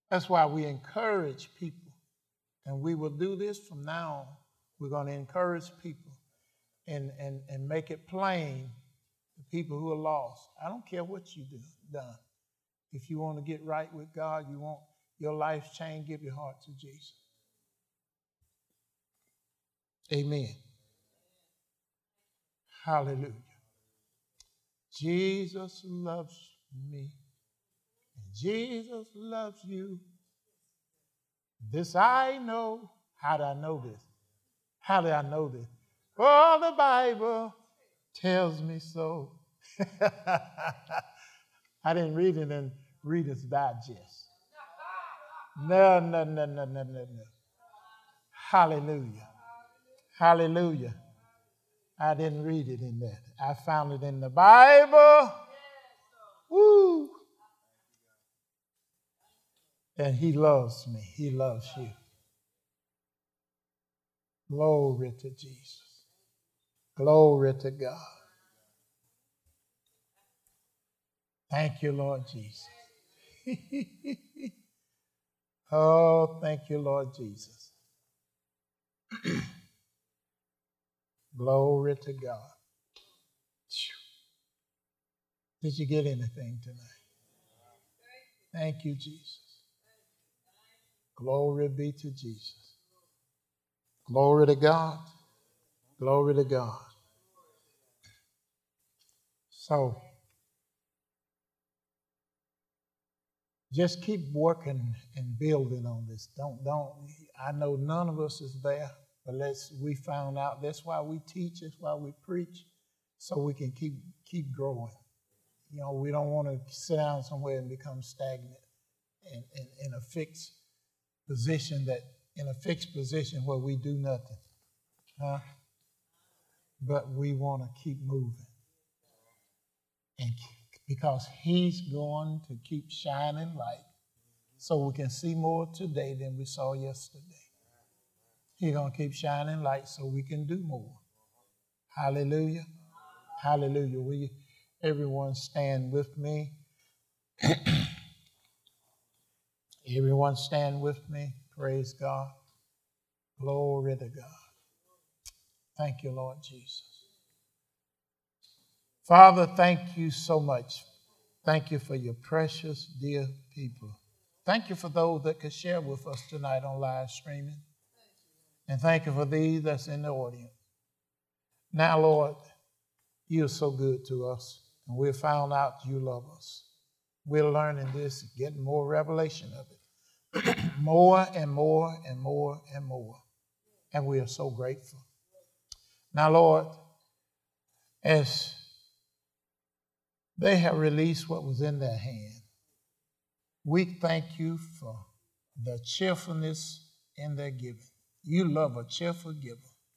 That's why we encourage people. And we will do this from now on. We're going to encourage people and make it plain to people who are lost. I don't care what you do done. If you want to get right with God, you want your life changed, give your heart to Jesus. Amen. Hallelujah. Jesus loves me. And Jesus loves you. This I know. How do I know this? How do I know this? Oh, the Bible tells me so. I didn't read it in Reader's Digest. No. Hallelujah. Hallelujah. I didn't read it in that. I found it in the Bible. Woo. And he loves me. He loves you. Glory to Jesus. Glory to God. Thank you, Lord Jesus. Oh, thank you, Lord Jesus. Glory to God. Did you get anything tonight? Thank you, Jesus. Glory be to Jesus. Glory to God. Glory to God. So, just keep working and building on this. Don't. I know none of us is there, but we found out that's why we teach, that's why we preach, so we can keep growing. You know, we don't want to sit down somewhere and become stagnant in a fixed position where we do nothing. Huh? But we want to keep moving. And because he's going to keep shining light so we can see more today than we saw yesterday. He's going to keep shining light so we can do more. Hallelujah. Hallelujah. Will you, everyone stand with me? Everyone stand with me. Praise God. Glory to God. Thank you, Lord Jesus. Father, thank you so much. Thank you for your precious, dear people. Thank you for those that could share with us tonight on live streaming. And thank you for these that's in the audience. Now, Lord, you're so good to us. And we've found out you love us. We're learning this, getting more revelation of it. More and more and more and more. And we are so grateful. Now, Lord, as they have released what was in their hand, we thank you for the cheerfulness in their giving. You love a cheerful giver.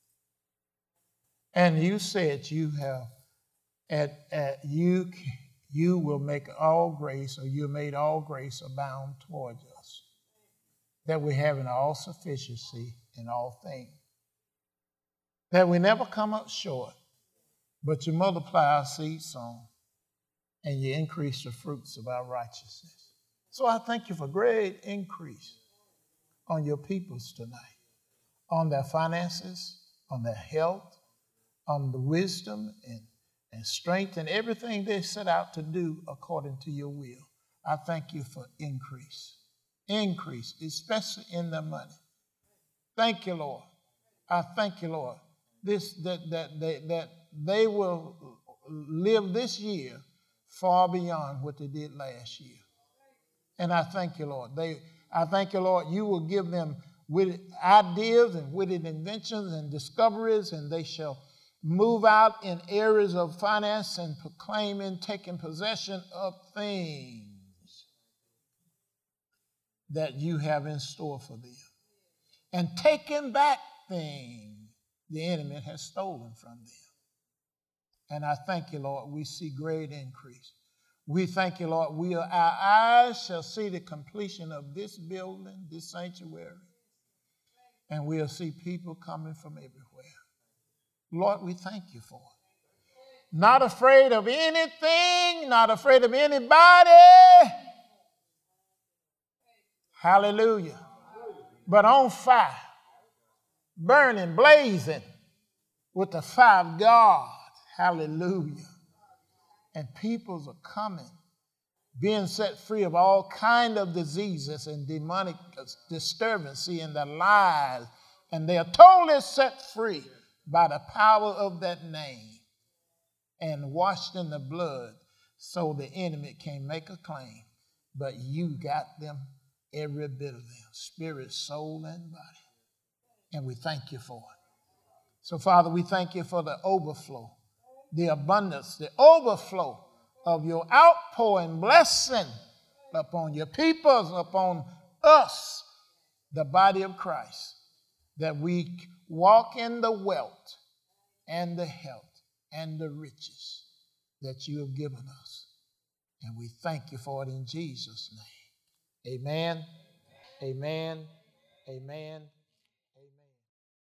And you said you have, you will make all grace, or you made all grace abound towards us, that we have an all sufficiency in all things, that we never come up short, but you multiply our seed sown, and you increase the fruits of our righteousness. So I thank you for great increase on your peoples tonight, on their finances, on their health, on the wisdom and strength and everything they set out to do according to your will. I thank you for increase, especially in their money. Thank you, Lord. I thank you, Lord, that they will live this year far beyond what they did last year. And I thank you, Lord. I thank you, Lord, you will give them witty ideas and witty inventions and discoveries, and they shall move out in areas of finance and proclaiming, taking possession of things that you have in store for them, and taking back things the enemy has stolen from them. And I thank you, Lord, we see great increase. We thank you, Lord, our eyes shall see the completion of this building, this sanctuary, and we'll see people coming from everywhere. Lord, we thank you for it. Not afraid of anything, not afraid of anybody. Hallelujah. But on fire, burning, blazing with the fire of God. Hallelujah. And peoples are coming, being set free of all kind of diseases and demonic disturbance in their lives. And they are totally set free by the power of that name and washed in the blood, so the enemy can't make a claim. But you got them, every bit of them, spirit, soul, and body. And we thank you for it. So, Father, we thank you for the overflow, the abundance, the overflow of your outpouring blessing upon your peoples, upon us, the body of Christ, that we walk in the wealth and the health and the riches that you have given us. And we thank you for it in Jesus' name. Amen, amen, amen.